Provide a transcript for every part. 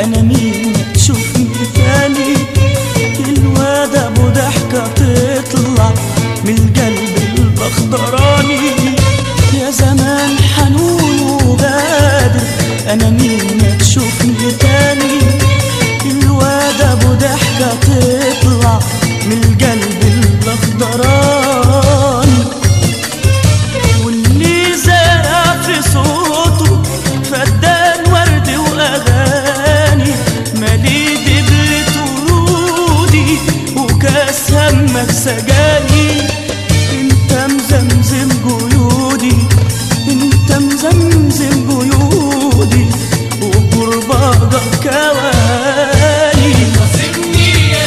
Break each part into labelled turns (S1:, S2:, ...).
S1: انا مين تشوفني تاني؟ الواد ابو ضحكة تطلع من القلب البخضراني. يا زمان حنون وغادر، انا مين تشوفني تاني؟ الواد ابو ضحكة تطلع من القلب الاخضراني. واللي زرع في صوته فدان ورد واغاني، مالي دبلة ورودي وكاس همك سجاني. انت مزمزم جيودي، انت مزمزم جيودي وقرباجك كواني.
S2: خاصمني يا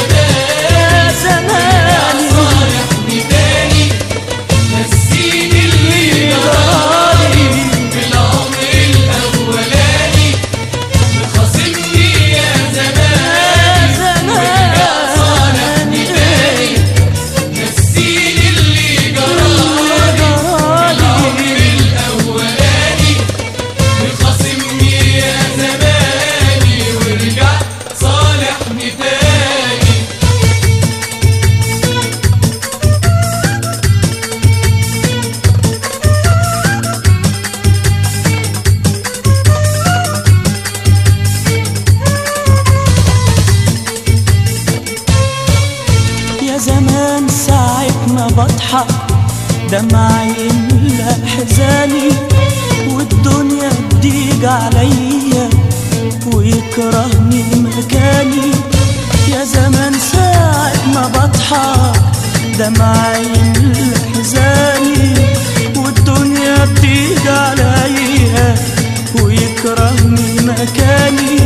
S2: زمان يا صالحني تاني، نسيني اللي جرالي في العمر الأولاني. خاصمني يا زمان يا صالحني تاني، نسيني اللي جرالي في العمر الأولاني. خاصمني يا زماني وارجع صالحني تاني.
S1: يا زمان ساعة ما بضحك دمعي يملى حزاني، والدنيا تضيق عليا ويكرهني مكاني. يا زمان ساعة ما بضحك دمعي يملى حزاني، والدنيا تضيق عليا ويكرهني مكاني.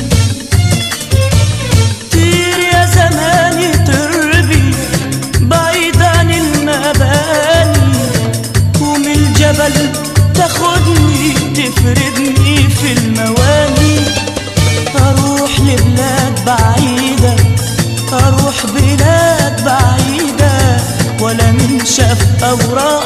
S1: طير يا زماني تربي بعيد عن المباني، ومن الجبل تاخدني تفردني في المواني. اروح لبلاد بعيدة، اروح بلاد بعيدة، ولا من شاف اوراق